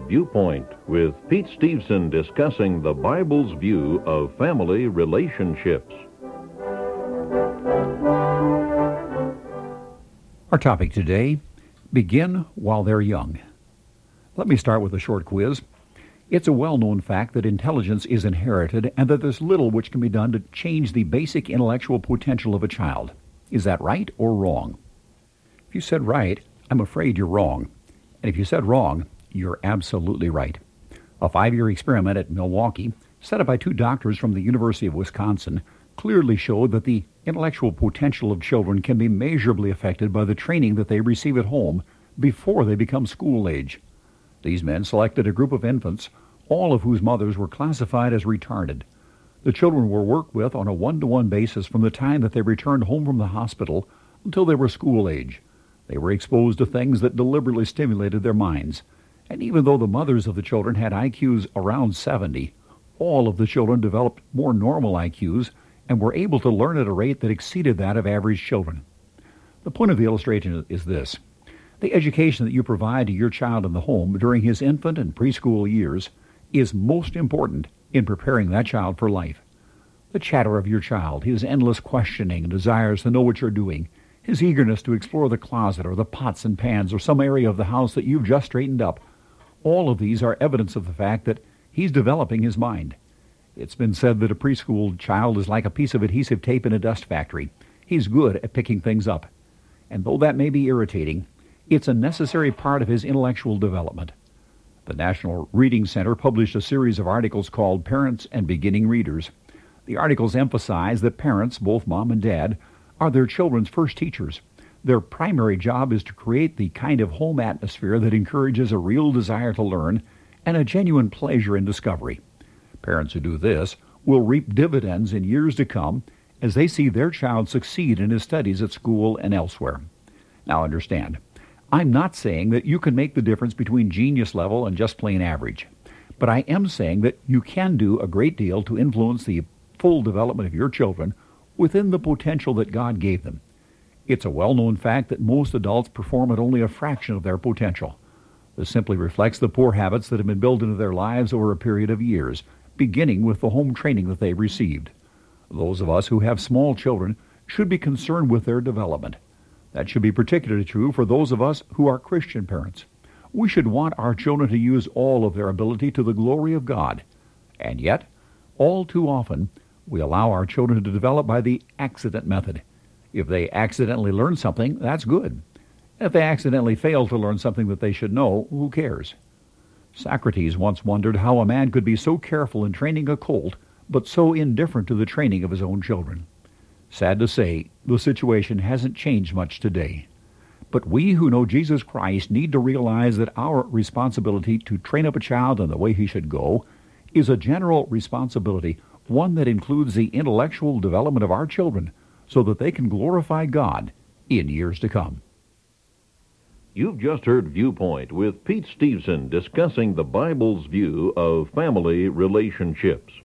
heard Viewpoint with Pete Stevenson discussing the Bible's view of family relationships. Our topic today, begin while they're young. Let me start with a short quiz. It's a well-known fact that intelligence is inherited and that there's little which can be done to change the basic intellectual potential of a child. Is that right or wrong? If you said right, I'm afraid you're wrong. And if you said wrong, you're absolutely right. A 5-year experiment at Milwaukee, set up by 2 doctors from the University of Wisconsin, clearly showed that the intellectual potential of children can be measurably affected by the training that they receive at home before they become school age. These men selected a group of infants, all of whose mothers were classified as retarded. The children were worked with on a one-to-one basis from the time that they returned home from the hospital until they were school age. They were exposed to things that deliberately stimulated their minds. And even though the mothers of the children had IQs around 70, all of the children developed more normal IQs and were able to learn at a rate that exceeded that of average children. The point of the illustration is this. The education that you provide to your child in the home during his infant and preschool years is most important in preparing that child for life. The chatter of your child, his endless questioning and desires to know what you're doing, his eagerness to explore the closet or the pots and pans or some area of the house that you've just straightened up, all of these are evidence of the fact that he's developing his mind. It's been said that a preschool child is like a piece of adhesive tape in a dust factory. He's good at picking things up. And though that may be irritating, it's a necessary part of his intellectual development. The National Reading Center published a series of articles called Parents and Beginning Readers. The articles emphasize that parents, both mom and dad, are their children's first teachers. Their primary job is to create the kind of home atmosphere that encourages a real desire to learn and a genuine pleasure in discovery. Parents who do this will reap dividends in years to come as they see their child succeed in his studies at school and elsewhere. Now understand, I'm not saying that you can make the difference between genius level and just plain average, but I am saying that you can do a great deal to influence the full development of your children within the potential that God gave them. It's a well-known fact that most adults perform at only a fraction of their potential. This simply reflects the poor habits that have been built into their lives over a period of years, beginning with the home training that they received. Those of us who have small children should be concerned with their development. That should be particularly true for those of us who are Christian parents. We should want our children to use all of their ability to the glory of God. And yet, all too often, we allow our children to develop by the accident method. If they accidentally learn something, that's good. If they accidentally fail to learn something that they should know, who cares? Socrates once wondered how a man could be so careful in training a colt, but so indifferent to the training of his own children. Sad to say, the situation hasn't changed much today. But we who know Jesus Christ need to realize that our responsibility to train up a child in the way he should go is a general responsibility, one that includes the intellectual development of our children so that they can glorify God in years to come. You've just heard Viewpoint with Pete Stevenson discussing the Bible's view of family relationships.